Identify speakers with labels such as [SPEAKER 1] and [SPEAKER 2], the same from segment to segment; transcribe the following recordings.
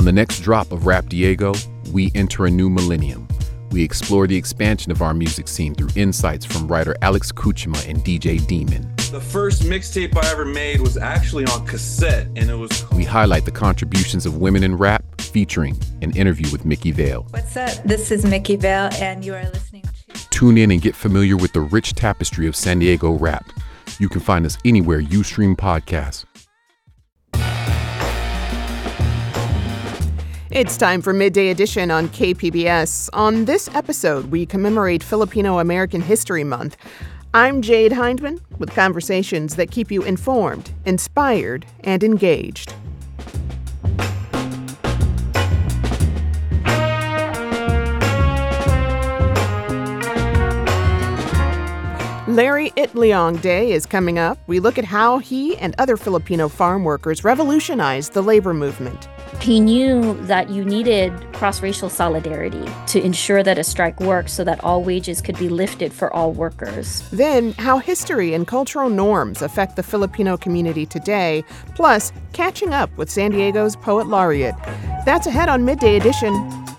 [SPEAKER 1] On the next drop of Rap Diego, we enter a new millennium. We explore the expansion of our music scene through insights from writer Alex Kuchma and DJ Demon.
[SPEAKER 2] The first mixtape I ever made was actually on cassette, and it was...
[SPEAKER 1] We highlight the contributions of women in rap, featuring an interview with Mickey Vale.
[SPEAKER 3] What's up? This is Mickey Vale, and you are listening to...
[SPEAKER 1] Tune in and get familiar with the rich tapestry of San Diego rap. You can find us anywhere you stream podcasts.
[SPEAKER 4] It's time for Midday Edition on KPBS. On this episode, we commemorate Filipino American History Month. I'm Jade Hindman with conversations that keep you informed, inspired, and engaged. Larry Itliong Day is coming up. We look at how he and other Filipino farm workers revolutionized the labor movement.
[SPEAKER 5] He knew that you needed cross-racial solidarity to ensure that a strike worked so that all wages could be lifted for all workers.
[SPEAKER 4] Then, how history and cultural norms affect the Filipino community today, plus catching up with San Diego's Poet Laureate. That's ahead on Midday Edition.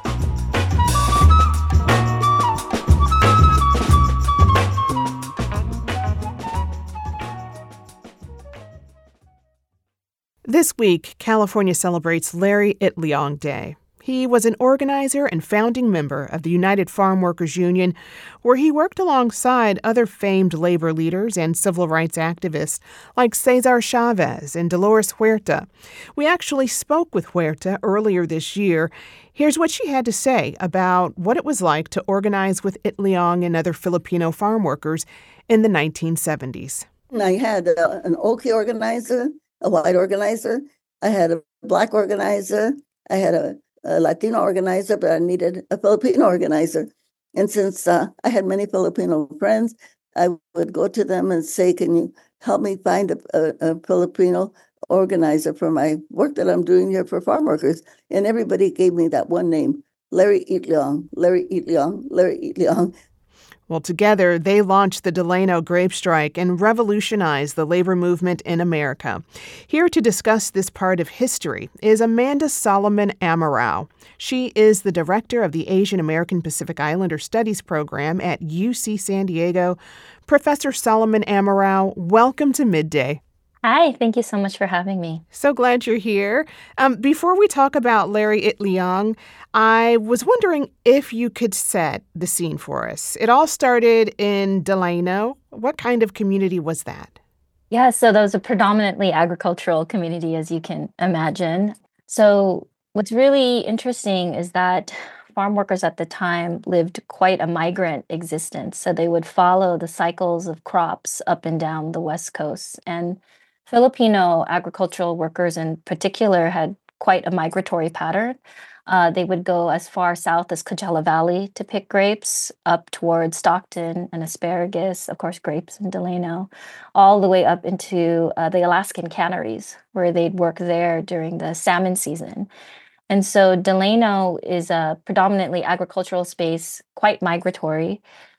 [SPEAKER 4] This week, California celebrates Larry Itliong Day. He was an organizer and founding member of the United Farm Workers Union, where he worked alongside other famed labor leaders and civil rights activists like Cesar Chavez and Dolores Huerta. We actually spoke with Huerta earlier this year. Here's what she had to say about what it was like to organize with Itliong and other Filipino farm workers in the 1970s.
[SPEAKER 6] I had an Okie organizer, a white organizer. I had a black organizer. I had a Latino organizer, but I needed a Filipino organizer. And since I had many Filipino friends, I would go to them and say, can you help me find a Filipino organizer for my work that I'm doing here for farm workers? And everybody gave me that one name, Larry Itliong, Larry Itliong, Larry Itliong.
[SPEAKER 4] Well, together, they launched the Delano grape strike and revolutionized the labor movement in America. Here to discuss this part of history is Amanda Solomon Amaral. She is the director of the Asian American Pacific Islander Studies program at UC San Diego. Professor Solomon Amaral, welcome to Midday.
[SPEAKER 5] Hi, thank you so much for having me.
[SPEAKER 4] So glad you're here. Before we talk about Larry Itliong, I was wondering if you could set the scene for us. It all started in Delano. What kind of community was that?
[SPEAKER 5] Yeah, so that was a predominantly agricultural community, as you can imagine. So what's really interesting is that farm workers at the time lived quite a migrant existence. So they would follow the cycles of crops up and down the West Coast. And Filipino agricultural workers in particular had quite a migratory pattern. They would go as far south as Coachella Valley to pick grapes, up toward Stockton and asparagus, of course, grapes in Delano, all the way up into the Alaskan canneries, where they'd work there during the salmon season. And so Delano is a predominantly agricultural space, quite migratory.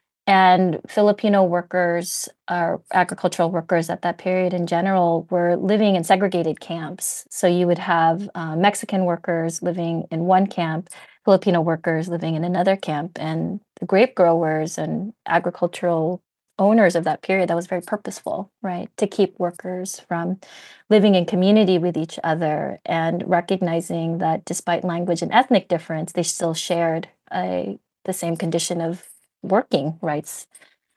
[SPEAKER 5] And Filipino workers, or agricultural workers at that period in general, were living in segregated camps. So you would have Mexican workers living in one camp, Filipino workers living in another camp. And the grape growers and agricultural owners of that period, that was very purposeful, right? To keep workers from living in community with each other and recognizing that despite language and ethnic difference, they still shared the same condition of working rights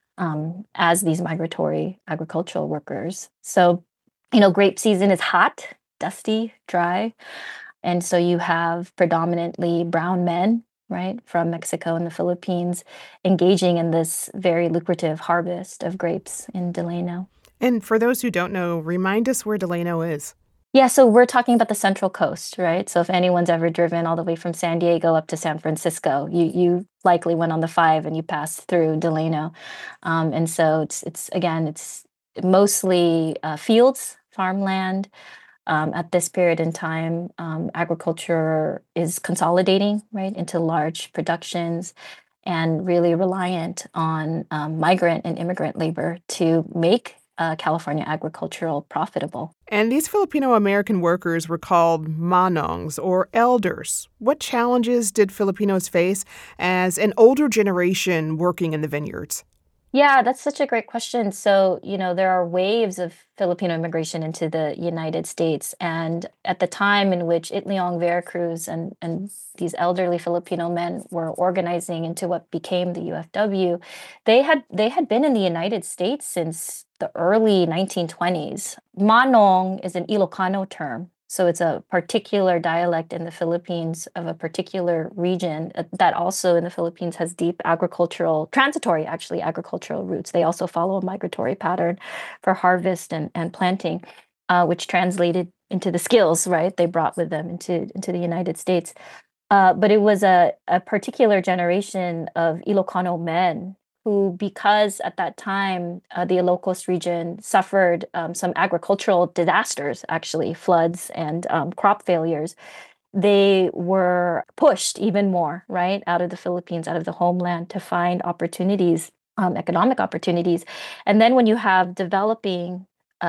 [SPEAKER 5] as these migratory agricultural workers. So, grape season is hot, dusty, dry. And so you have predominantly brown men, right, from Mexico and the Philippines engaging in this very lucrative harvest of grapes in Delano.
[SPEAKER 4] And for those who don't know, remind us where Delano is.
[SPEAKER 5] Yeah, so we're talking about the Central Coast, right? So if anyone's ever driven all the way from San Diego up to San Francisco, you likely went on the 5 and you passed through Delano. And so it's mostly fields, farmland. At this period in time, agriculture is consolidating, right, into large productions and really reliant on migrant and immigrant labor to make California agricultural profitable.
[SPEAKER 4] And these Filipino American workers were called manongs, or elders. What challenges did Filipinos face as an older generation working in the vineyards?
[SPEAKER 5] Yeah, that's such a great question. So, there are waves of Filipino immigration into the United States. And at the time in which Itliong, Veracruz, and these elderly Filipino men were organizing into what became the UFW, they had been in the United States since the early 1920s. Manong is an Ilocano term. So it's a particular dialect in the Philippines of a particular region that also in the Philippines has deep transitory agricultural roots. They also follow a migratory pattern for harvest and planting, which translated into the skills, right, they brought with them into the United States. But it was a particular generation of Ilocano men who, because at that time, the Ilocos region suffered some agricultural disasters, actually, floods and crop failures, they were pushed even more, right, out of the Philippines, out of the homeland to find opportunities, economic opportunities. And then when you have developing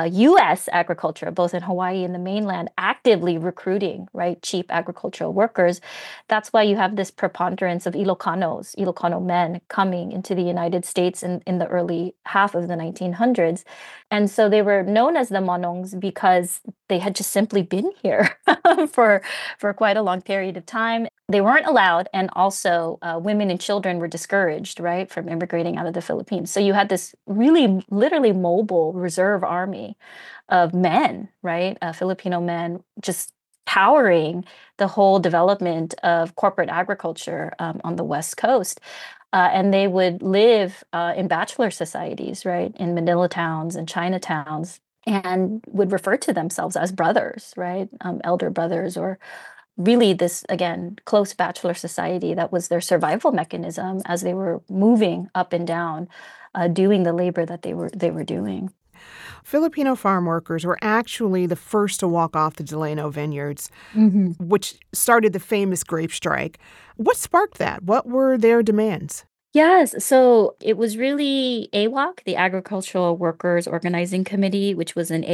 [SPEAKER 5] U.S. agriculture, both in Hawaii and the mainland, actively recruiting, right, cheap agricultural workers. That's why you have this preponderance of Ilocano men coming into the United States in the early half of the 1900s. And so they were known as the Manongs because they had just simply been here for quite a long period of time. They weren't allowed, and also women and children were discouraged, right, from immigrating out of the Philippines. So you had this really, literally mobile reserve army of men, right, Filipino men, just powering the whole development of corporate agriculture on the West Coast. And they would live in bachelor societies, right, in Manila towns and Chinatowns, and would refer to themselves as brothers, right, elder brothers, or really this, again, close bachelor society that was their survival mechanism as they were moving up and down, doing the labor that they were doing.
[SPEAKER 4] Filipino farm workers were actually the first to walk off the Delano vineyards, which started the famous grape strike. What sparked that? What were their demands?
[SPEAKER 5] Yes, so it was really AWOC, the Agricultural Workers Organizing Committee, which was an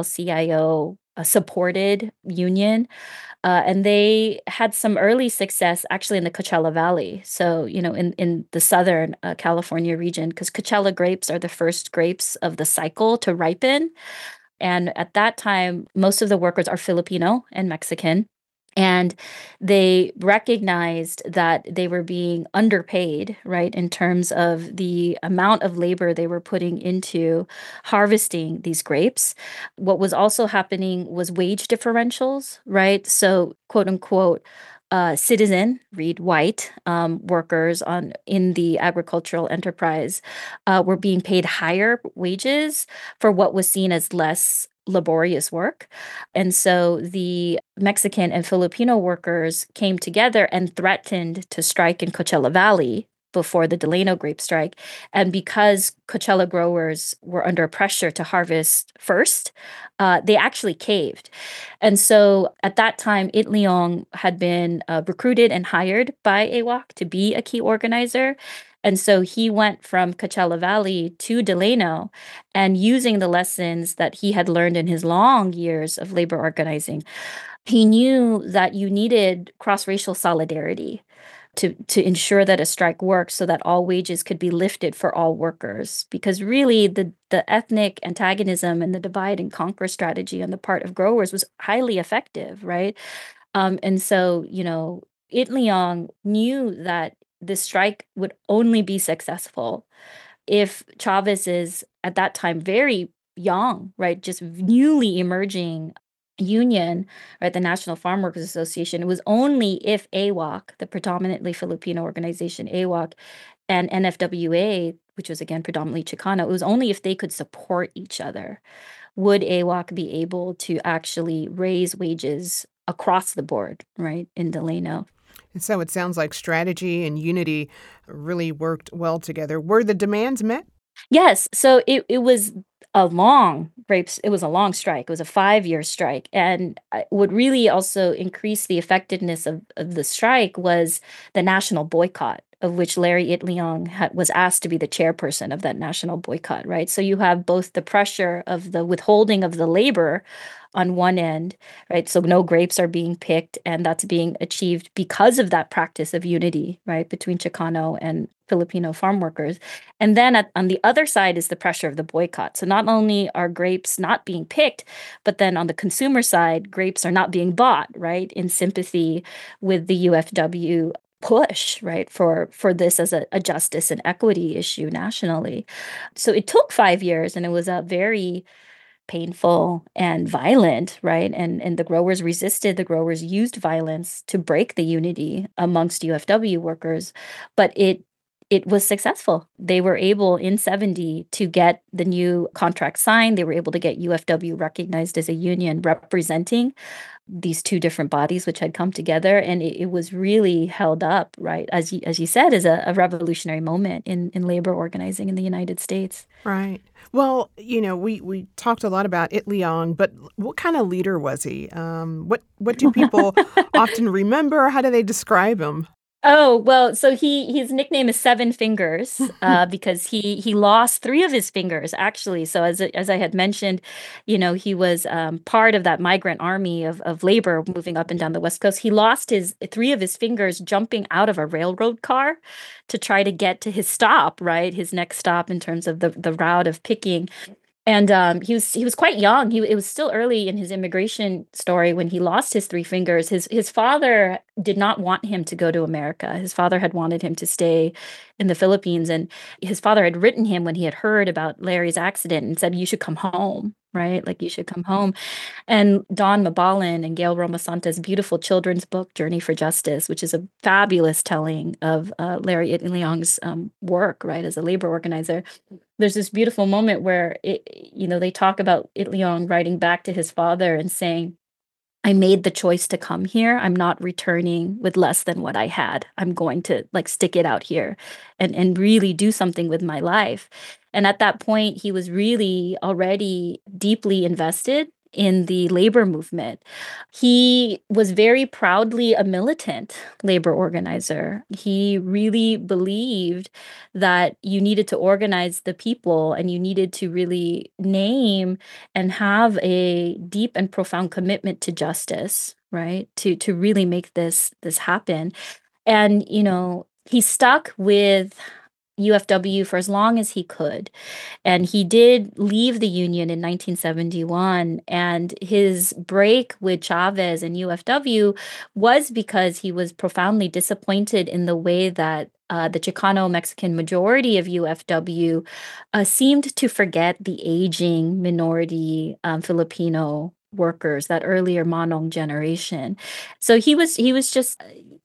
[SPEAKER 5] AFL-CIO supported union. And they had some early success actually in the Coachella Valley. So, in the southern California region, because Coachella grapes are the first grapes of the cycle to ripen. And at that time, most of the workers are Filipino and Mexican. And they recognized that they were being underpaid, right, in terms of the amount of labor they were putting into harvesting these grapes. What was also happening was wage differentials, right? So, quote unquote, citizen, read white, workers in the agricultural enterprise were being paid higher wages for what was seen as less laborious work. And so the Mexican and Filipino workers came together and threatened to strike in Coachella Valley before the Delano grape strike. And because Coachella growers were under pressure to harvest first, they actually caved. And so at that time, Itliong had been recruited and hired by AWOC to be a key organizer. And so he went from Coachella Valley to Delano, and using the lessons that he had learned in his long years of labor organizing, he knew that you needed cross-racial solidarity to ensure that a strike worked so that all wages could be lifted for all workers. Because really the ethnic antagonism and the divide and conquer strategy on the part of growers was highly effective, right? And so, Itliong knew that the strike would only be successful if Chavez's, at that time, very young, right, just newly emerging union, right, the National Farm Workers Association, it was only if AWOC, the predominantly Filipino organization AWOC, and NFWA, which was again predominantly Chicano, it was only if they could support each other would AWOC be able to actually raise wages across the board, right, in Delano.
[SPEAKER 4] And so it sounds like strategy and unity really worked well together. Were the demands met?
[SPEAKER 5] Yes. So it was a long strike. It was a 5-year strike. And what really also increased the effectiveness of the strike was the national boycott of which Larry Itliong was asked to be the chairperson of that national boycott, right? So you have both the pressure of the withholding of the labor on one end, right? So no grapes are being picked, and that's being achieved because of that practice of unity, right, between Chicano and Filipino farm workers. And then on the other side is the pressure of the boycott. So not only are grapes not being picked, but then on the consumer side, grapes are not being bought, right, in sympathy with the UFW push, right, for this as a justice and equity issue nationally. So it took 5 years, and it was a very painful and violent, right? And the growers resisted. The growers used violence to break the unity amongst UFW workers, but it was successful. They were able in 70 to get the new contract signed. They were able to get UFW recognized as a union representing these two different bodies which had come together, and it was really held up, right, as you said, as a revolutionary moment in labor organizing in the United States.
[SPEAKER 4] Right. Well, we talked a lot about Itliong, but what kind of leader was he? What do people often remember? How do they describe him?
[SPEAKER 5] Oh, well, so his nickname is Seven Fingers because he lost three of his fingers, actually. So as I had mentioned, he was part of that migrant army of labor moving up and down the West Coast. He lost three of his fingers jumping out of a railroad car to try to get to his stop, right? His next stop in terms of the route of picking. And he was quite young. It was still early in his immigration story when he lost his three fingers. His father did not want him to go to America. His father had wanted him to stay in the Philippines, and his father had written him when he had heard about Larry's accident and said, "You should come home." Right? Like, you should come home. And Don Mabalin and Gail Romasanta's beautiful children's book, Journey for Justice, which is a fabulous telling of Larry Itliong's work, right, as a labor organizer. There's this beautiful moment where they talk about Itliong writing back to his father and saying, "I made the choice to come here. I'm not returning with less than what I had. I'm going to stick it out here and really do something with my life." And at that point, he was really already deeply invested in the labor movement. He was very proudly a militant labor organizer. He really believed that you needed to organize the people, and you needed to really name and have a deep and profound commitment to justice, right? To really make this happen. And he stuck with UFW for as long as he could. And he did leave the union in 1971. And his break with Chavez and UFW was because he was profoundly disappointed in the way that the Chicano-Mexican majority of UFW seemed to forget the aging minority Filipino workers, that earlier Manong generation. So he was just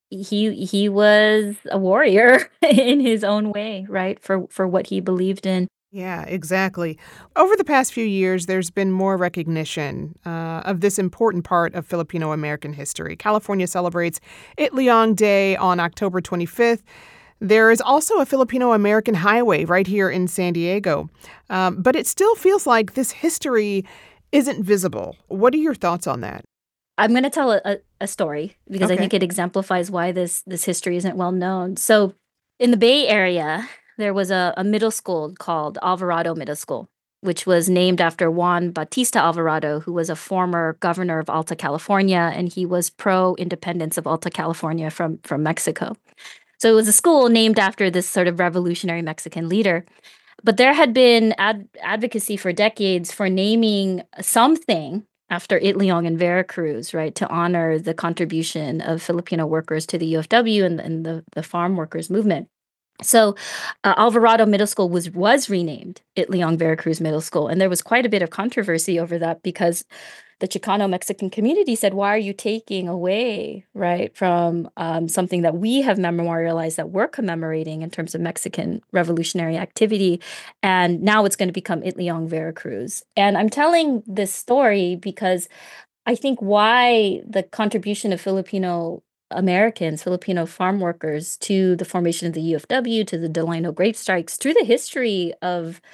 [SPEAKER 5] he was a warrior in his own way, right, for what he believed in.
[SPEAKER 4] Yeah, exactly. Over the past few years, there's been more recognition of this important part of Filipino American history. California celebrates Itliong Day on October 25th. There is also a Filipino American highway right here in San Diego. But it still feels like this history isn't visible. What are your thoughts on that?
[SPEAKER 5] I'm going to tell a story because I think it exemplifies why this history isn't well known. So in the Bay Area, there was a middle school called Alvarado Middle School, which was named after Juan Bautista Alvarado, who was a former governor of Alta California, and he was pro-independence of Alta California from Mexico. So it was a school named after this sort of revolutionary Mexican leader. But there had been advocacy for decades for naming something after Itliong and Veracruz, right, to honor the contribution of Filipino workers to the UFW and the farm workers movement. So Alvarado Middle School was renamed Itliong Veracruz Middle School. And there was quite a bit of controversy over that because the Chicano-Mexican community said, why are you taking away, right, from something that we have memorialized, that we're commemorating in terms of Mexican revolutionary activity, and now it's going to become Itliong Veracruz. And I'm telling this story because I think why the contribution of Filipino Americans, Filipino farm workers to the formation of the UFW, to the Delano grape strikes, through the history of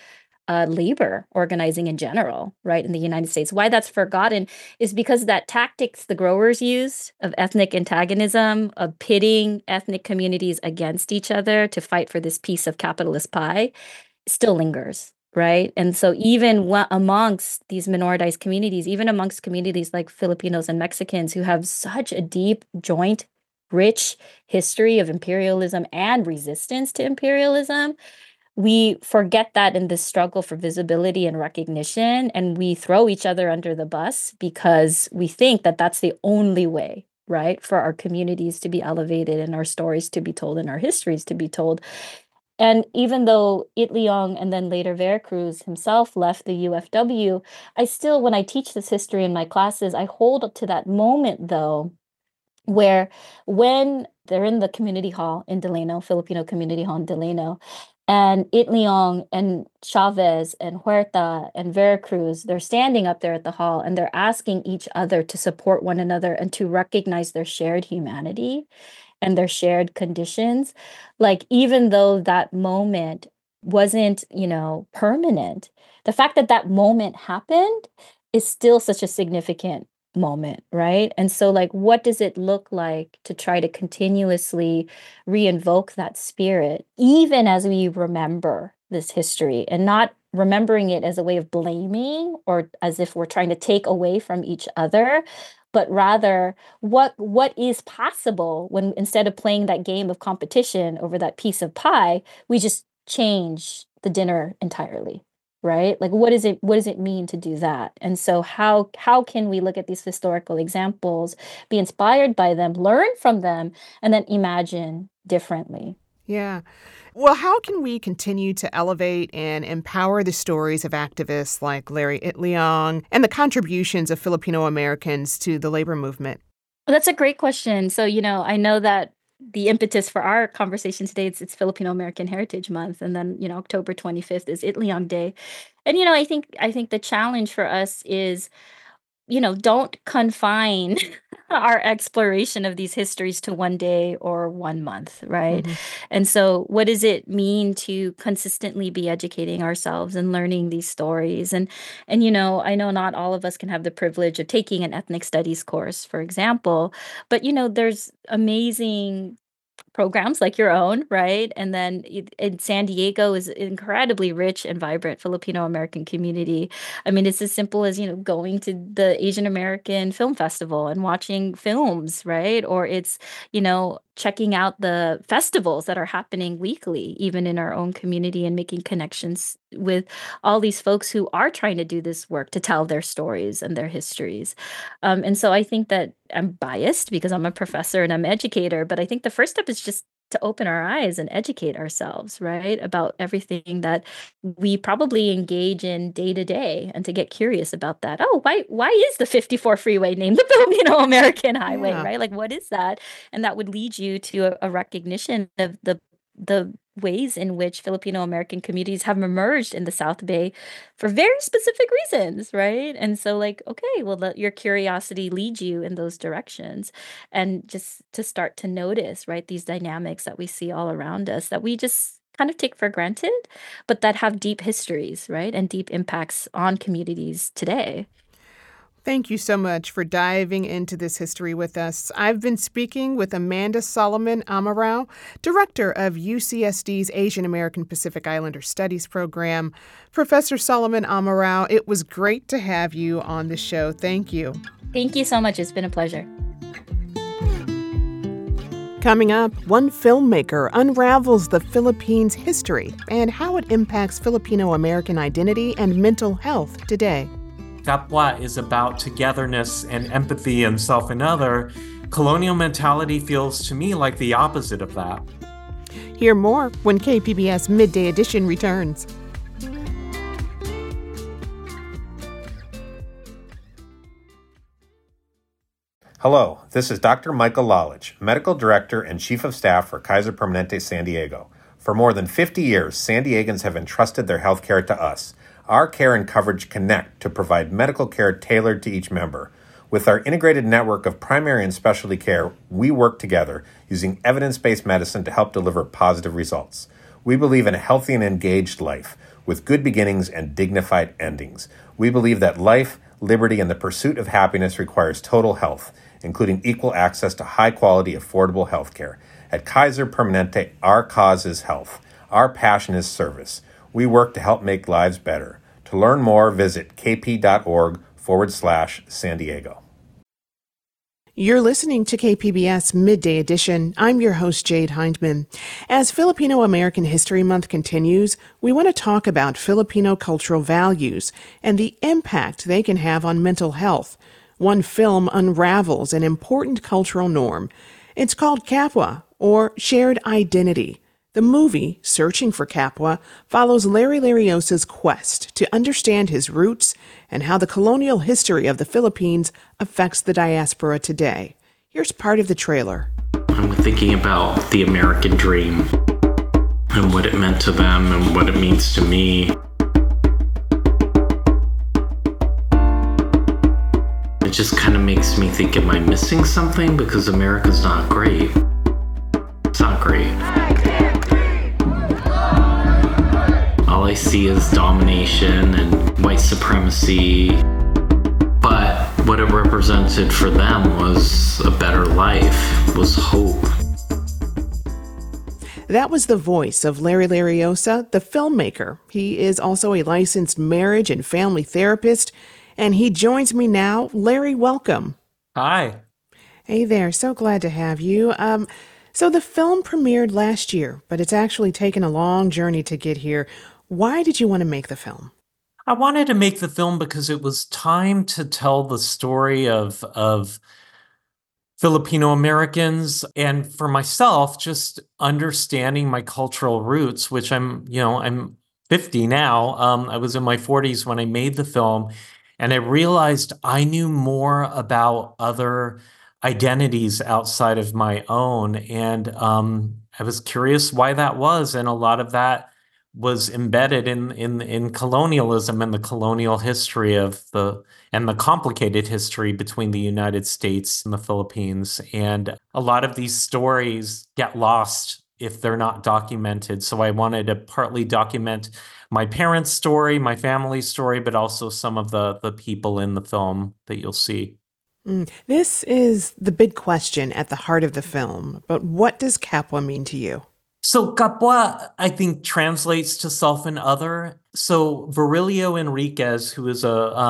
[SPEAKER 5] labor organizing in general, right, in the United States. Why that's forgotten is because that tactics the growers used of ethnic antagonism, of pitting ethnic communities against each other to fight for this piece of capitalist pie, still lingers, right? And so even amongst these minoritized communities, even amongst communities like Filipinos and Mexicans who have such a deep, joint, rich history of imperialism and resistance to imperialism, we forget that in this struggle for visibility and recognition, and we throw each other under the bus because we think that that's the only way, right, for our communities to be elevated and our stories to be told and our histories to be told. And even though Itliong and then later Veracruz himself left the UFW, I still, when I teach this history in my classes, I hold up to that moment, though, where when they're in the community hall in Delano, Filipino community hall in Delano, and Itliong and Chavez and Huerta and Veracruz, they're standing up there at the hall and they're asking each other to support one another and to recognize their shared humanity and their shared conditions. Like, even though that moment wasn't, permanent, the fact that that moment happened is still such a significant moment, right? And so, like, what does it look like to try to continuously reinvoke that spirit, even as we remember this history, and not remembering it as a way of blaming or as if we're trying to take away from each other, but rather what is possible when, instead of playing that game of competition over that piece of pie, we just change the dinner entirely. Right? Like, what does it mean to do that? And so how can we look at these historical examples, be inspired by them, learn from them, and then imagine differently?
[SPEAKER 4] Yeah. Well, how can we continue to elevate and empower the stories of activists like Larry Itliong and the contributions of Filipino Americans to the labor movement?
[SPEAKER 5] Well, that's a great question. So, I know that the impetus for our conversation today, it's Filipino American Heritage Month, and then October 25th is Itliong Day, and I think the challenge for us is, don't confine our exploration of these histories to one day or 1 month, right? Mm-hmm. And so, what does it mean to consistently be educating ourselves and learning these stories? And I know not all of us can have the privilege of taking an ethnic studies course, for example, but there's amazing programs like your own, right? And then in San Diego is an incredibly rich and vibrant Filipino American community. I mean, it's as simple as, going to the Asian American Film Festival and watching films, right? Or it's, checking out the festivals that are happening weekly, even in our own community, and making connections with all these folks who are trying to do this work to tell their stories and their histories. And so I think that I'm biased because I'm a professor and I'm an educator, but I think the first step is just to open our eyes and educate ourselves, right, about everything that we probably engage in day to day, and to get curious about that. Oh, why is the 54 freeway named the Filipino American Highway, right? Like, what is that? And that would lead you to a recognition of the ways in which Filipino American communities have emerged in the South Bay for very specific reasons, right? And so, like, okay, well, let your curiosity lead you in those directions, and just to start to notice, right, these dynamics that we see all around us that we just kind of take for granted, but that have deep histories, right, and deep impacts on communities today.
[SPEAKER 4] Thank you so much for diving into this history with us. I've been speaking with Amanda Solomon Amaral, director of UCSD's Asian American Pacific Islander Studies program. Professor Solomon Amaral, it was great to have you on the show. Thank you.
[SPEAKER 5] Thank you so much. It's been a pleasure.
[SPEAKER 4] Coming up, one filmmaker unravels the Philippines' history and how it impacts Filipino American identity and mental health today.
[SPEAKER 7] Kapwa is about togetherness and empathy and self and other. Colonial mentality feels to me like the opposite of that.
[SPEAKER 4] Hear more when KPBS Midday Edition returns.
[SPEAKER 8] Hello, this is Dr. Michael Lalich, Medical Director and Chief of Staff for Kaiser Permanente San Diego. For more than 50 years, San Diegans have entrusted their health care to us. Our care and coverage connect to provide medical care tailored to each member. With our integrated network of primary and specialty care, we work together using evidence-based medicine to help deliver positive results. We believe in a healthy and engaged life. with good beginnings and dignified endings. We believe that life, liberty, and the pursuit of happiness requires total health, including equal access to high-quality, affordable health care. At Kaiser Permanente, our cause is health. Our passion is service. We work to help make lives better. To learn more, visit kp.org/San Diego.
[SPEAKER 4] You're listening to KPBS Midday Edition. I'm your host, Jade Hindman. As Filipino American History Month continues, we want to talk about Filipino cultural values and the impact they can have on mental health. One film unravels an important cultural norm. It's called Kapwa, or Shared Identity. The movie, Searching for Kapwa, follows Larry Lariosa's quest to understand his roots and how the colonial history of the Philippines affects the diaspora today. Here's part of the trailer.
[SPEAKER 9] I'm thinking about the American dream and what it meant to them and what it means to me. It just kind of makes me think, am I missing something? Because America's not great. It's not great. All I see is domination and white supremacy. But what it represented for them was a better life, was hope.
[SPEAKER 4] That was the voice of Larry Lariosa, the filmmaker. He is also a licensed marriage and family therapist, and he joins me now. Larry, welcome.
[SPEAKER 7] Hi.
[SPEAKER 4] Hey there, so glad to have you. So the film premiered last year, but it's actually taken a long journey to get here. Why did you want to make the film?
[SPEAKER 7] I wanted to make the film because it was time to tell the story of Filipino Americans, and for myself, just understanding my cultural roots, which I'm 50 now. I was in my 40s when I made the film, and I realized I knew more about other identities outside of my own, and I was curious why that was, and a lot of that was embedded in colonialism and the colonial history and the complicated history between the United States and the Philippines. And a lot of these stories get lost if they're not documented. So I wanted to partly document my parents' story, my family's story, but also some of the people in the film that you'll see.
[SPEAKER 4] This is the big question at the heart of the film, but what does Kapwa mean to you?
[SPEAKER 7] So Kapwa, I think, translates to self and other. So Virilio Enriquez, who is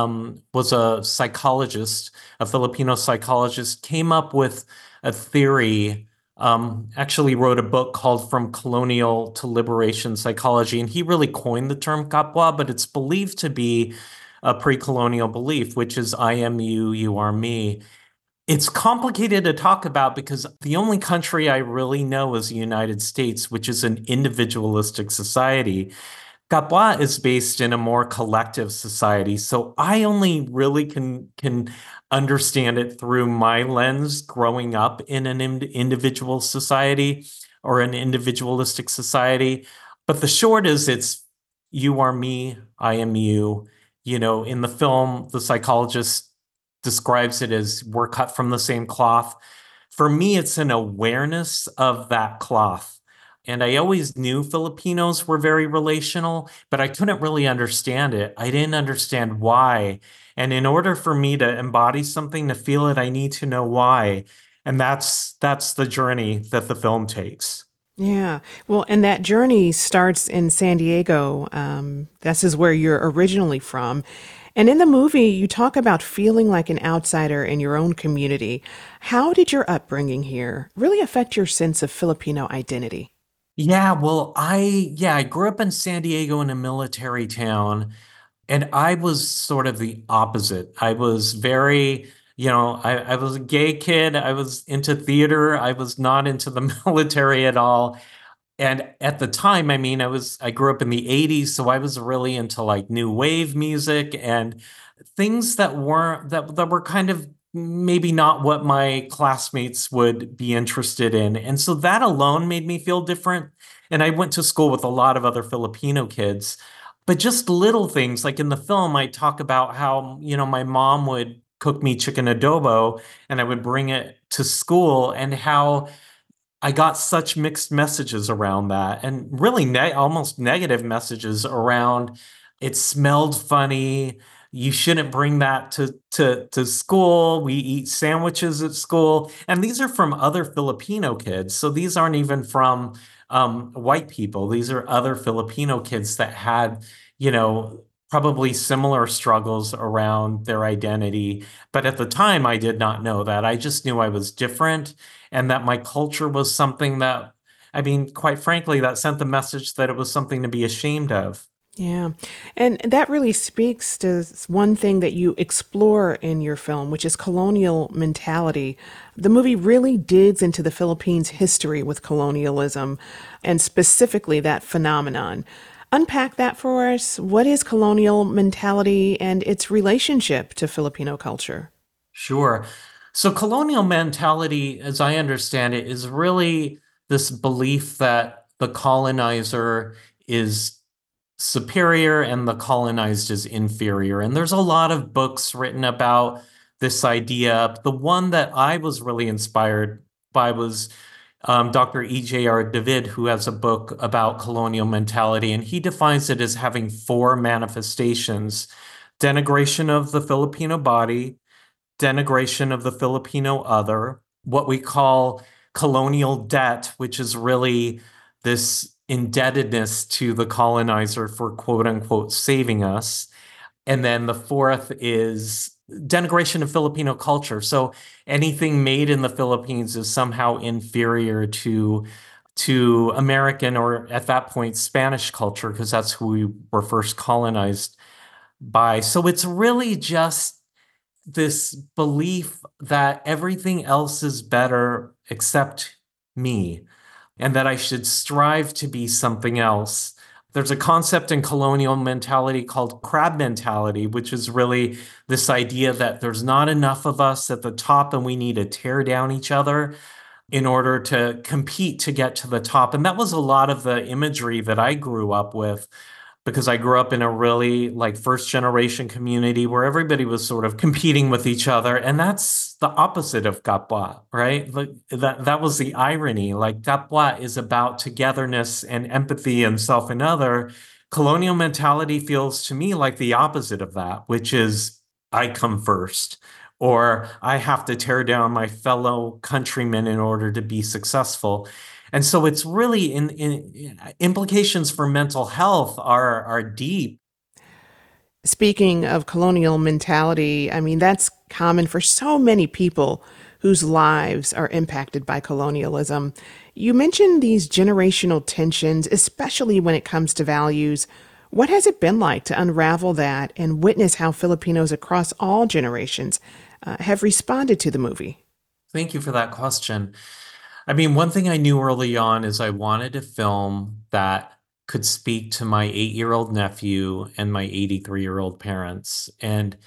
[SPEAKER 7] was a psychologist, a Filipino psychologist, came up with a theory, actually wrote a book called From Colonial to Liberation Psychology, and he really coined the term Kapwa, but it's believed to be a pre-colonial belief, which is I am you, you are me. It's complicated to talk about because the only country I really know is the United States, which is an individualistic society. Kapwa is based in a more collective society, so I only really can understand it through my lens growing up in an individual society or an individualistic society. But the short is it's you are me, I am you. You know, in the film, the psychologist describes it as we're cut from the same cloth. For me, it's an awareness of that cloth. And I always knew Filipinos were very relational, but I couldn't really understand it. I didn't understand why. And in order for me to embody something, to feel it, I need to know why. And that's the journey that the film takes.
[SPEAKER 4] Yeah. Well, and that journey starts in San Diego. This is where you're originally from. And in the movie, you talk about feeling like an outsider in your own community. How did your upbringing here really affect your sense of Filipino identity?
[SPEAKER 7] Yeah, well, I grew up in San Diego in a military town, and I was sort of the opposite. I was very, I was a gay kid. I was into theater. I was not into the military at all. And at the time, I mean, I grew up in the 80s, so I was really into like new wave music and things that were kind of maybe not what my classmates would be interested in. And so that alone made me feel different. And I went to school with a lot of other Filipino kids, but just little things like in the film, I talk about how, my mom would cook me chicken adobo and I would bring it to school, and how I got such mixed messages around that, and really almost negative messages around it smelled funny. You shouldn't bring that to school. We eat sandwiches at school. And these are from other Filipino kids. So these aren't even from white people. These are other Filipino kids that had, probably similar struggles around their identity. But at the time, I did not know that. I just knew I was different and that my culture was something that, I mean, quite frankly, that sent the message that it was something to be ashamed of.
[SPEAKER 4] Yeah. And that really speaks to one thing that you explore in your film, which is colonial mentality. The movie really digs into the Philippines' history with colonialism and specifically that phenomenon. Unpack that for us. What is colonial mentality and its relationship to Filipino culture?
[SPEAKER 7] Sure. So colonial mentality, as I understand it, is really this belief that the colonizer is superior and the colonized is inferior. And there's a lot of books written about this idea. The one that I was really inspired by was Dr. E.J.R. David, who has a book about colonial mentality, and he defines it as having four manifestations: denigration of the Filipino body, denigration of the Filipino other, what we call colonial debt, which is really this indebtedness to the colonizer for quote unquote saving us. And then the fourth is denigration of Filipino culture. So anything made in the Philippines is somehow inferior to American, or at that point, Spanish culture, because that's who we were first colonized by. So it's really just this belief that everything else is better except me, and that I should strive to be something else. There's a concept in colonial mentality called crab mentality, which is really this idea that there's not enough of us at the top and we need to tear down each other in order to compete to get to the top. And that was a lot of the imagery that I grew up with, because I grew up in a really first generation community where everybody was sort of competing with each other. And that's the opposite of Kapwa, right? That was the irony. Kapwa is about togetherness and empathy and self and other. Colonial mentality feels to me like the opposite of that, which is I come first, or I have to tear down my fellow countrymen in order to be successful. And so it's really in implications for mental health are deep.
[SPEAKER 4] Speaking of colonial mentality, I mean, that's common for so many people whose lives are impacted by colonialism. You mentioned these generational tensions, especially when it comes to values. What has it been like to unravel that and witness how Filipinos across all generations have responded to the movie?
[SPEAKER 7] Thank you for that question. I mean, one thing I knew early on is I wanted a film that could speak to my 8-year-old nephew and my 83-year-old parents. And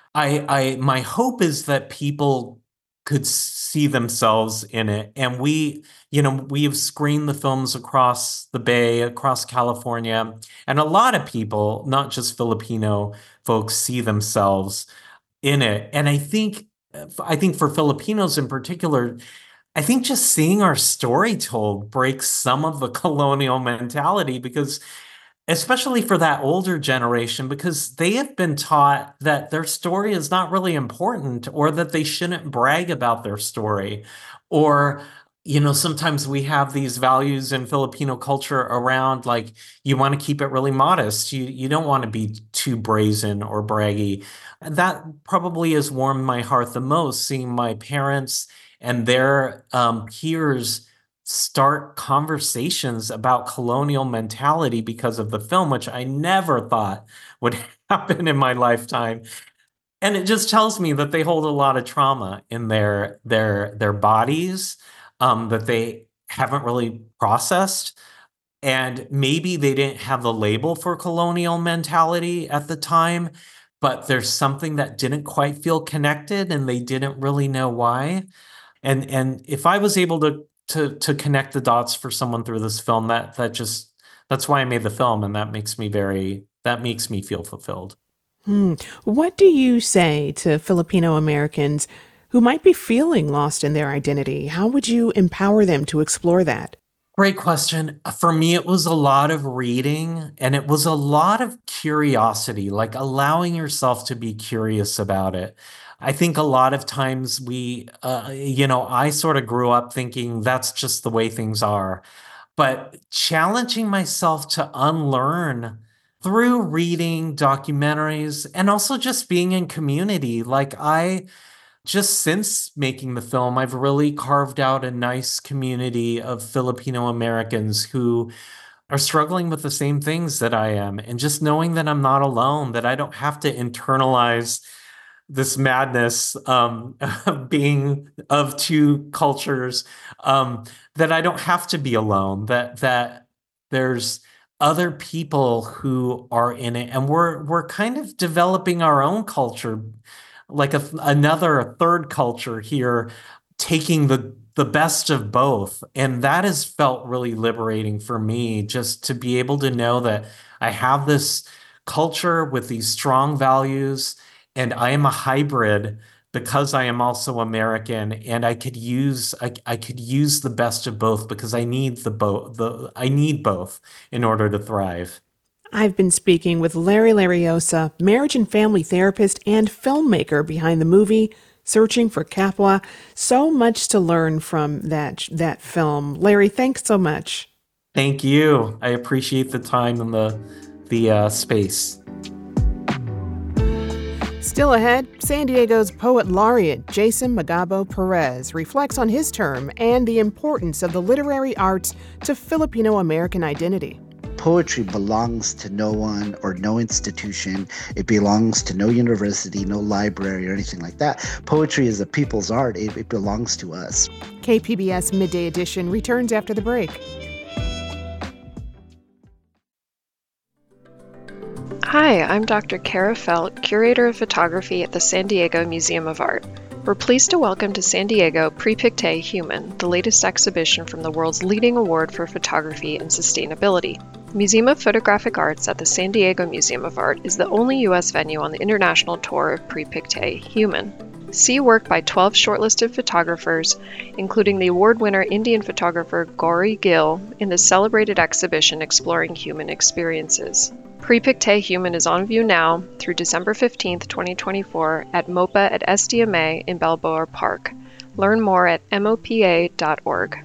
[SPEAKER 7] my hope is that people could see themselves in it. And we have screened the films across the Bay, across California, and a lot of people, not just Filipino folks, see themselves in it. And I think for Filipinos in particular, I think just seeing our story told breaks some of the colonial mentality, because especially for that older generation, because they have been taught that their story is not really important, or that they shouldn't brag about their story. Or, sometimes we have these values in Filipino culture around you want to keep it really modest. You don't want to be too brazen or braggy. That probably has warmed my heart the most, seeing my parents and their peers start conversations about colonial mentality because of the film, which I never thought would happen in my lifetime. And it just tells me that they hold a lot of trauma in their bodies that they haven't really processed. And maybe they didn't have the label for colonial mentality at the time, but there's something that didn't quite feel connected and they didn't really know why. And if I was able to connect the dots for someone through this film, that's why I made the film, and that makes me feel fulfilled.
[SPEAKER 4] What do you say to Filipino Americans who might be feeling lost in their identity? How would you empower them to explore that?
[SPEAKER 7] Great question. For me, it was a lot of reading and it was a lot of curiosity, like allowing yourself to be curious about it. I think a lot of times I sort of grew up thinking that's just the way things are, but challenging myself to unlearn through reading documentaries and also just being in community. Just since making the film, I've really carved out a nice community of Filipino Americans who are struggling with the same things that I am. And just knowing that I'm not alone, that I don't have to internalize this madness of being of two cultures, that I don't have to be alone, that there's other people who are in it. And we're kind of developing our own culture, like a third culture here, taking the best of both. And that has felt really liberating for me, just to be able to know that I have this culture with these strong values, and I am a hybrid because I am also American, and I could use the best of both because I need I need both in order to thrive.
[SPEAKER 4] I've been speaking with Larry Lariosa, marriage and family therapist and filmmaker behind the movie Searching for Kapwa. So much to learn from that film. Larry, thanks so much.
[SPEAKER 7] Thank you. I appreciate the time and the space.
[SPEAKER 4] Still ahead, San Diego's poet laureate Jason Magabo Perez reflects on his term and the importance of the literary arts to Filipino American identity.
[SPEAKER 10] Poetry belongs to no one or no institution. It belongs to no university, no library, or anything like that. Poetry is a people's art. It belongs to us.
[SPEAKER 4] KPBS Midday Edition returns after the break.
[SPEAKER 11] Hi, I'm Dr. Kara Felt, Curator of Photography at the San Diego Museum of Art. We're pleased to welcome to San Diego Pre-Pictet Human, the latest exhibition from the world's leading award for photography and sustainability. The Museum of Photographic Arts at the San Diego Museum of Art is the only U.S. venue on the international tour of Pre-Pictet Human. See work by 12 shortlisted photographers, including the award winner Indian photographer Gauri Gill, in the celebrated exhibition exploring human experiences. Pre-Pictet Human is on view now through December 15, 2024 at MOPA at SDMA in Balboa Park. Learn more at mopa.org.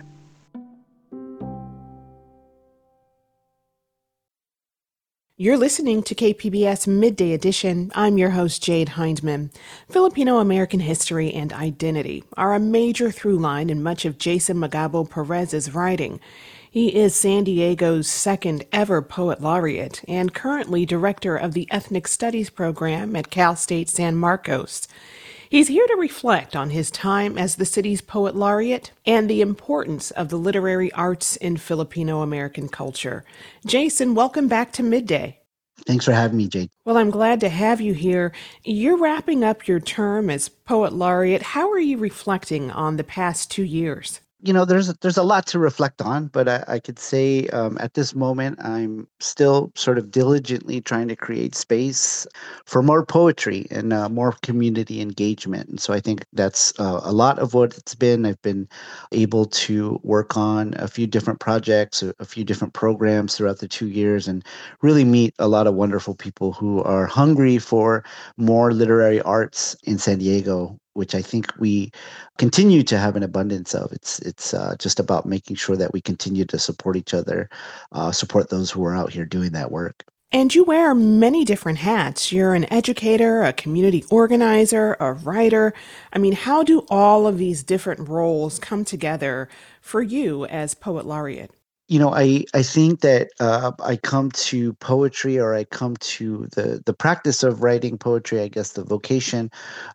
[SPEAKER 4] You're listening to KPBS Midday Edition. I'm your host, Jade Hindman. Filipino American history and identity are a major through line in much of Jason Magabo Perez's writing. He is San Diego's second ever poet laureate and currently director of the Ethnic Studies program at Cal State San Marcos. He's here to reflect on his time as the city's poet laureate and the importance of the literary arts in Filipino American culture. Jason, welcome back to Midday.
[SPEAKER 10] Thanks for having me, Jade.
[SPEAKER 4] Well, I'm glad to have you here. You're wrapping up your term as poet laureate. How are you reflecting on the past 2 years?
[SPEAKER 10] You know, there's a lot to reflect on, but I could say at this moment, I'm still sort of diligently trying to create space for more poetry and more community engagement. And so I think that's a lot of what it's been. I've been able to work on a few different projects, a few different programs throughout the 2 years, and really meet a lot of wonderful people who are hungry for more literary arts in San Diego, which I think we continue to have an abundance of. It's just about making sure that we continue to support each other, support those who are out here doing that work.
[SPEAKER 4] And you wear many different hats. You're an educator, a community organizer, a writer. I mean, how do all of these different roles come together for you as poet laureate?
[SPEAKER 10] You know, I think that I come to poetry, or I come to the practice of writing poetry, I guess the vocation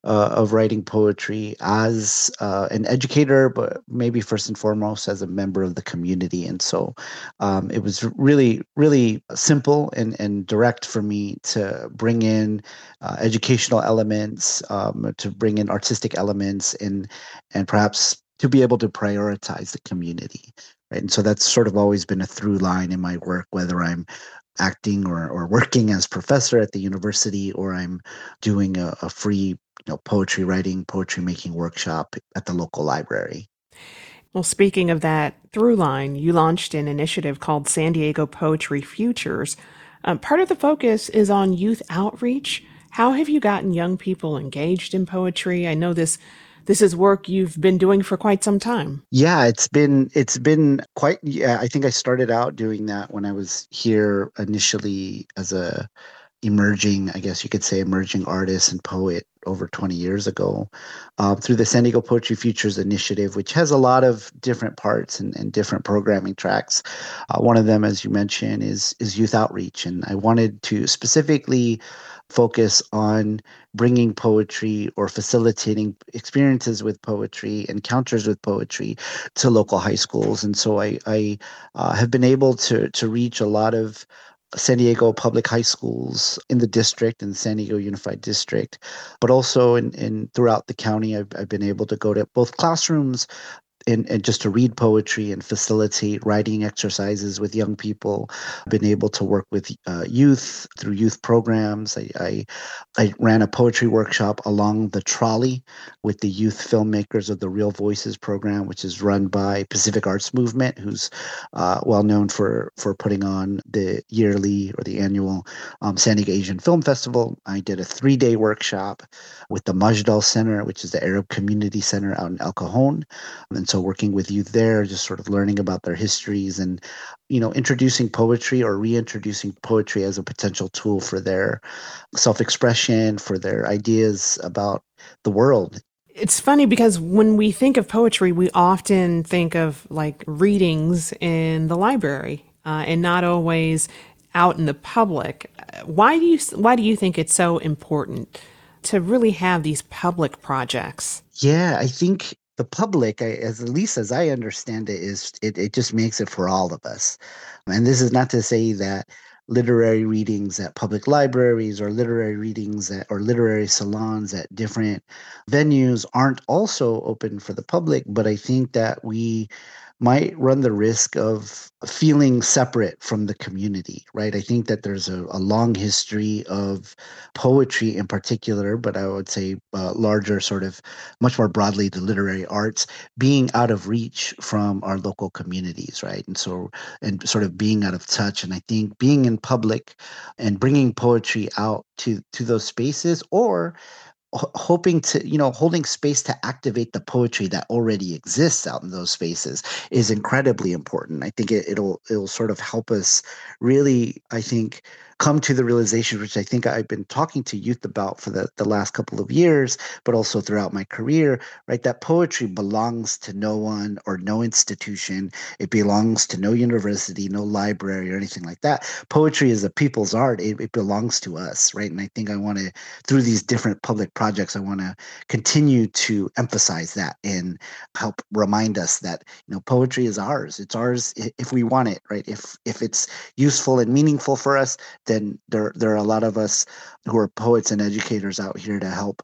[SPEAKER 10] of writing poetry as an educator, but maybe first and foremost as a member of the community. And so it was really, really simple and direct for me to bring in educational elements, to bring in artistic elements, and perhaps to be able to prioritize the community. Right? And so that's sort of always been a through line in my work, whether I'm acting or working as professor at the university, or I'm doing a free poetry writing, poetry making workshop at the local library.
[SPEAKER 4] Well, speaking of that through line, you launched an initiative called San Diego Poetry Futures. Part of the focus is on youth outreach. How have you gotten young people engaged in poetry? I know this is work you've been doing for quite some time.
[SPEAKER 10] Yeah, it's been quite. Yeah, I think I started out doing that when I was here initially as a emerging, I guess you could say, emerging artist and poet over 20 years ago, through the San Diego Poetry Futures Initiative, which has a lot of different parts and different programming tracks. One of them, as you mentioned, is youth outreach, and I wanted to specifically focus on bringing poetry or facilitating experiences with poetry, encounters with poetry to local high schools. And so I have been able to reach a lot of San Diego public high schools in the district, in the San Diego Unified District, but also in throughout the county. I've been able to go to both classrooms and just to read poetry and facilitate writing exercises with young people. I've been able to work with youth through youth programs. I ran a poetry workshop along the trolley with the youth filmmakers of the Real Voices program, which is run by Pacific Arts Movement, who's well known for putting on the yearly or the annual San Diego Asian Film Festival. I did a 3-day workshop with the Majdal Center, which is the Arab Community Center out in El Cajon. And so working with youth there, just sort of learning about their histories and, introducing poetry or reintroducing poetry as a potential tool for their self-expression, for their ideas about the world.
[SPEAKER 4] It's funny because when we think of poetry, we often think of like readings in the library and not always out in the public. Why do you think it's so important to really have these public projects?
[SPEAKER 10] Yeah, I think the public, at least as I understand it, it just makes it for all of us. And this is not to say that literary readings at public libraries or literary readings or literary salons at different venues aren't also open for the public, but I think that we might run the risk of feeling separate from the community, right? I think that there's a long history of poetry in particular, but I would say larger, sort of much more broadly, the literary arts being out of reach from our local communities, right? And sort of being out of touch. And I think being in public and bringing poetry out to those spaces, or hoping to, holding space to activate the poetry that already exists out in those spaces is incredibly important. I think it'll sort of help us really, I think, come to the realization, which I think I've been talking to youth about for the last couple of years, but also throughout my career, right? That poetry belongs to no one or no institution. It belongs to no university, no library or anything like that. Poetry is a people's art. It belongs to us, right? And I think through these different public projects, I want to continue to emphasize that and help remind us that, poetry is ours. It's ours if we want it, right? If it's useful and meaningful for us, then there are a lot of us who are poets and educators out here to help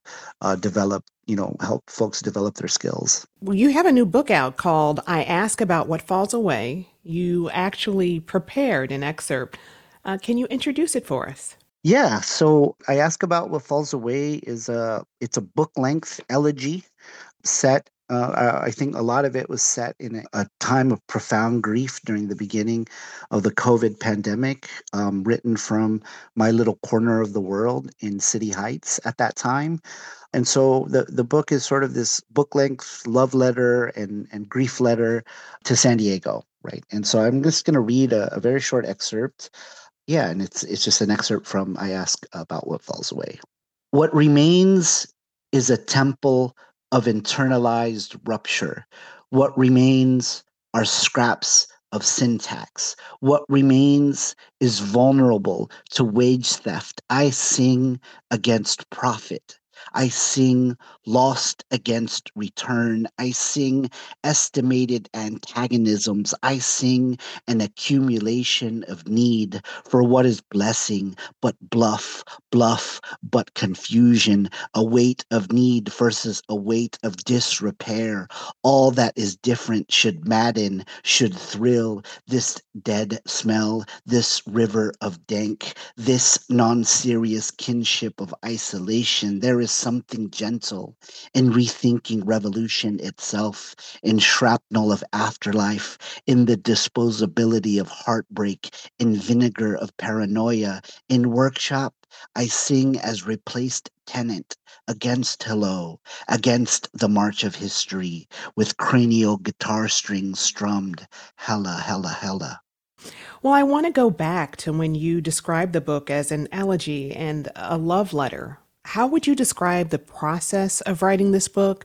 [SPEAKER 10] help folks develop their skills.
[SPEAKER 4] Well, you have a new book out called I Ask About What Falls Away. You actually prepared an excerpt. Can you introduce it for us?
[SPEAKER 10] Yeah, so I Ask About What Falls Away it's a book-length elegy set. I think a lot of it was set in a time of profound grief during the beginning of the COVID pandemic, written from my little corner of the world in City Heights at that time. And so the book is sort of this book-length love letter and grief letter to San Diego, right? And so I'm just going to read a very short excerpt. Yeah, and it's just an excerpt from I Ask About What Falls Away. What remains is a temple of internalized rupture. What remains are scraps of syntax. What remains is vulnerable to wage theft. I sing against profit. I sing lost against return. I sing estimated antagonisms. I sing an accumulation of need for what is blessing, but bluff, but confusion, a weight of need versus a weight of disrepair. All that is different should madden, should thrill. This dead smell, this river of dank, this non-serious kinship of isolation. There is something gentle in rethinking revolution itself, in shrapnel of afterlife, in the disposability of heartbreak, in vinegar of paranoia. In workshop, I sing as replaced tenant against hello, against the march of history, with cranial guitar strings strummed, hella, hella, hella.
[SPEAKER 4] Well, I want to go back to when you described the book as an elegy and a love letter. How would you describe the process of writing this book?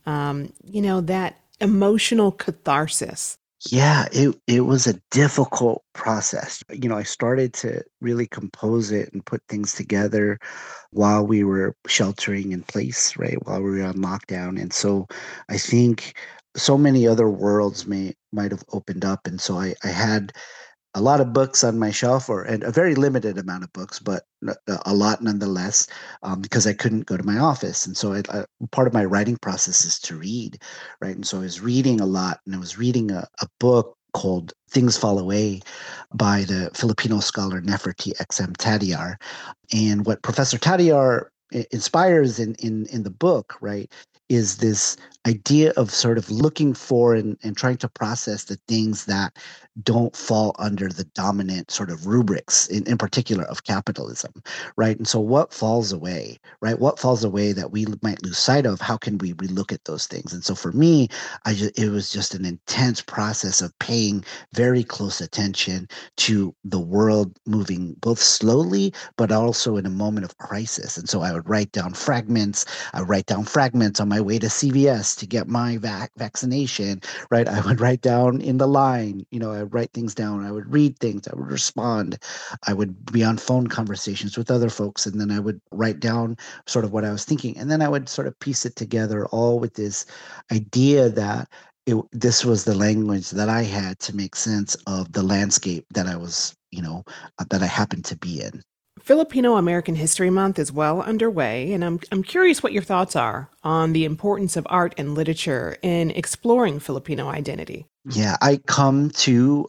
[SPEAKER 4] That emotional catharsis.
[SPEAKER 10] Yeah, it was a difficult process. I started to really compose it and put things together while we were sheltering in place, right? While we were on lockdown. And so I think so many other worlds might have opened up. And so I had a lot of books on my shelf, and a very limited amount of books, but a lot nonetheless, because I couldn't go to my office. And so part of my writing process is to read, right? And so I was reading a lot, and I was reading a book called Things Fall Away by the Filipino scholar Neferti XM Tadiar. And what Professor Tadiar inspires in the book, right, is this idea of sort of looking for and trying to process the things that don't fall under the dominant sort of rubrics, in particular of capitalism, right? And so what falls away, right? What falls away that we might lose sight of? How can we relook at those things? And so for me, it was just an intense process of paying very close attention to the world moving both slowly, but also in a moment of crisis. And so I would write down fragments. I would write down fragments on my way to CVS to get my vaccination, right? I would write down in the line, I would write things down. I would read things. I would respond. I would be on phone conversations with other folks. And then I would write down sort of what I was thinking. And then I would sort of piece it together all with this idea that this was the language that I had to make sense of the landscape that I was, that I happened to be in.
[SPEAKER 4] Filipino American History Month is well underway, and I'm curious what your thoughts are on the importance of art and literature in exploring Filipino identity.
[SPEAKER 10] Yeah, I come to,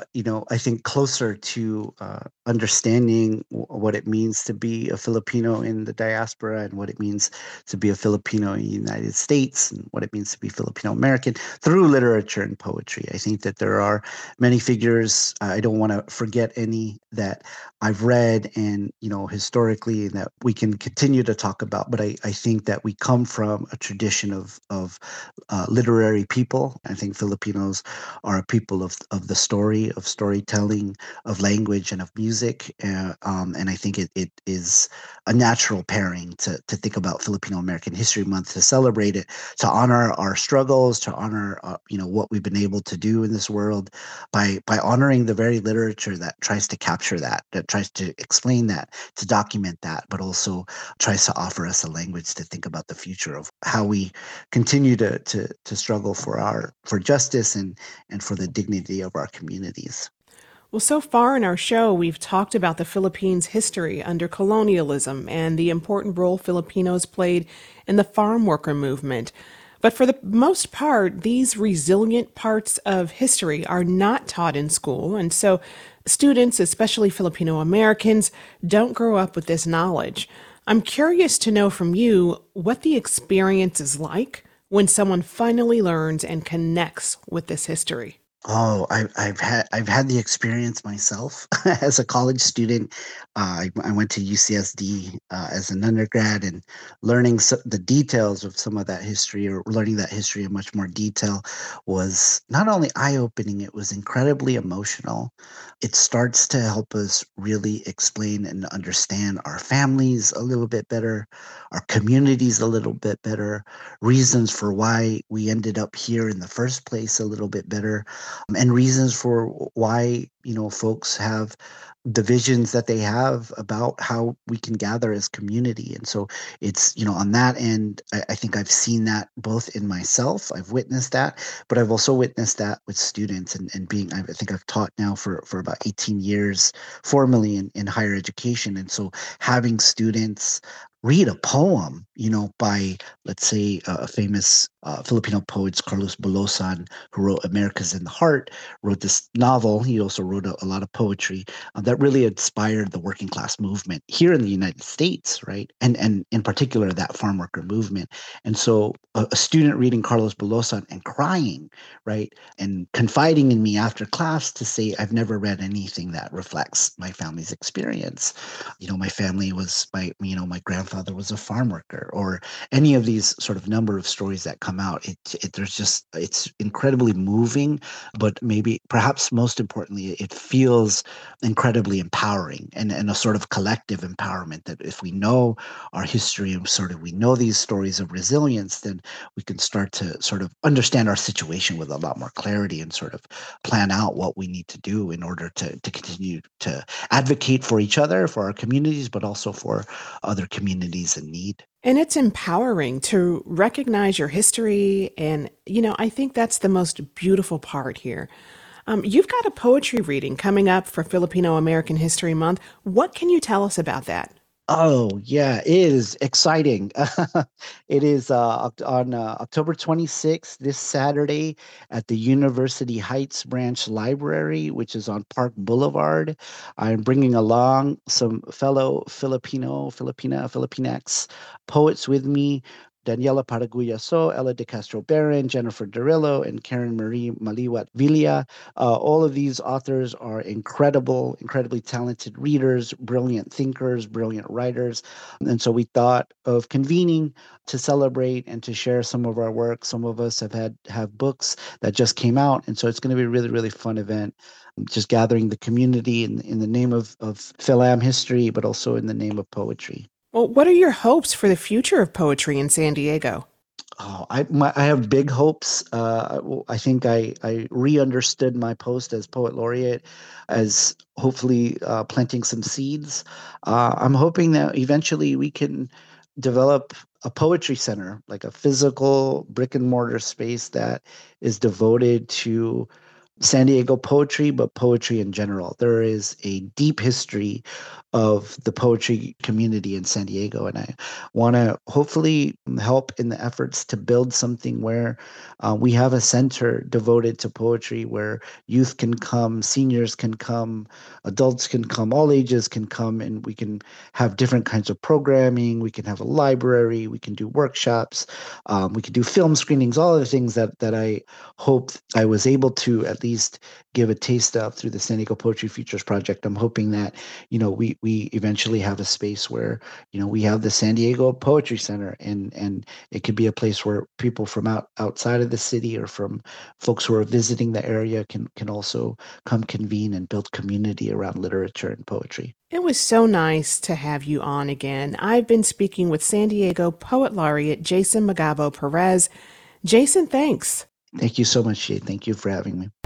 [SPEAKER 10] I think closer to understanding what it means to be a Filipino in the diaspora and what it means to be a Filipino in the United States and what it means to be Filipino American through literature and poetry. I think that there are many figures. I don't want to forget any that I've read and, historically that we can continue to talk about. But I think that we come from a tradition of literary people. I think Filipinos are a people of the story, of storytelling, of language, and of music. And I think it is a natural pairing to think about Filipino American History Month, to celebrate it, to honor our struggles, to honor what we've been able to do in this world by honoring the very literature that tries to capture that tries to explain that, to document that, but also tries to offer us a language to think about the future of how we continue to struggle for justice and for the dignity of our communities.
[SPEAKER 4] Well, so far in our show, we've talked about the Philippines' history under colonialism and the important role Filipinos played in the farm worker movement. But for the most part, these resilient parts of history are not taught in school, and so students, especially Filipino Americans, don't grow up with this knowledge. I'm curious to know from you what the experience is like when someone finally learns and connects with this history.
[SPEAKER 10] Oh, I've had the experience myself as a college student. I went to UCSD as an undergrad, and learning the details of some of that history, or learning that history in much more detail, was not only eye-opening, it was incredibly emotional. It starts to help us really explain and understand our families a little bit better, our communities a little bit better, reasons for why we ended up here in the first place a little bit better. and reasons for why, folks have the visions that they have about how we can gather as community. And so it's, on that end, I think I've seen that both in myself, I've witnessed that, but I've also witnessed that with students and I think I've taught now for about 18 years formally in higher education. And so having students read a poem, by, let's say, a famous Filipino poet, Carlos Bulosan, who wrote America's in the Heart, wrote this novel. He also wrote a lot of poetry that really inspired the working class movement here in the United States, right? And in particular, that farm worker movement. And so a student reading Carlos Bulosan and crying, right? And confiding in me after class to say, I've never read anything that reflects my family's experience. My family was, my grandfather was a farm worker, or any of these sort of number of stories that come out. It's incredibly moving, but perhaps most importantly, it feels incredibly empowering and a sort of collective empowerment that if we know our history and we know these stories of resilience, then we can start to sort of understand our situation with a lot more clarity and sort of plan out what we need to do in order to continue to advocate for each other, for our communities, but also for other communities in need.
[SPEAKER 4] And it's empowering to recognize your history. And, I think that's the most beautiful part here. You've got a poetry reading coming up for Filipino American History Month. What can you tell us about that?
[SPEAKER 10] Oh, yeah, it is exciting. It is on October 26th, this Saturday, at the University Heights Branch Library, which is on Park Boulevard. I'm bringing along some fellow Filipinx poets with me. Daniela Paraguyaso, Ella de Castro Barron, Jennifer Dorillo, and Karen Marie Maliwat Villa. All of these authors are incredibly talented readers, brilliant thinkers, brilliant writers. And so we thought of convening to celebrate and to share some of our work. Some of us have books that just came out. And so it's going to be a really, really fun event. Just gathering the community in the name of Philam history, but also in the name of poetry.
[SPEAKER 4] Well, what are your hopes for the future of poetry in San Diego?
[SPEAKER 10] Oh, I have big hopes. I think I re-understood my post as poet laureate as hopefully planting some seeds. I'm hoping that eventually we can develop a poetry center, like a physical brick and mortar space that is devoted to San Diego poetry, but poetry in general. There is a deep history of the poetry community in San Diego, and I want to hopefully help in the efforts to build something where we have a center devoted to poetry where youth can come, seniors can come, adults can come, all ages can come, and we can have different kinds of programming. We can have a library, we can do workshops, we can do film screenings, all of the things that I hope I was able to at least give a taste of through the San Diego Poetry Futures Project. I'm hoping that, we eventually have a space where, we have the San Diego Poetry Center, and it could be a place where people from outside of the city or from folks who are visiting the area can also come convene and build community around literature and poetry.
[SPEAKER 4] It was so nice to have you on again. I've been speaking with San Diego Poet Laureate Jason Magabo Perez. Jason, thanks.
[SPEAKER 10] Thank you so much, Jade. Thank you for having me.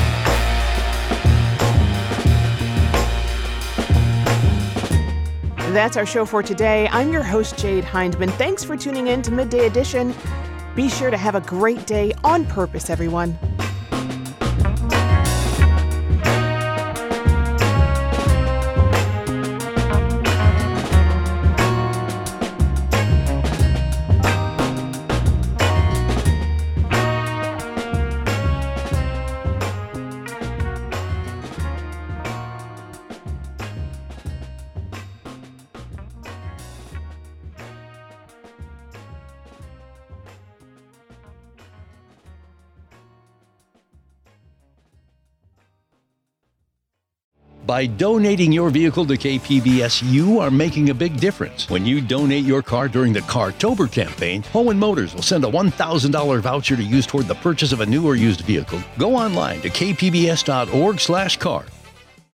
[SPEAKER 4] That's our show for today. I'm your host, Jade Hindman. Thanks for tuning in to Midday Edition. Be sure to have a great day on purpose, everyone.
[SPEAKER 12] By donating your vehicle to KPBS, you are making a big difference. When you donate your car during the Cartober campaign, Hohen Motors will send a $1,000 voucher to use toward the purchase of a new or used vehicle. Go online to kpbs.org/car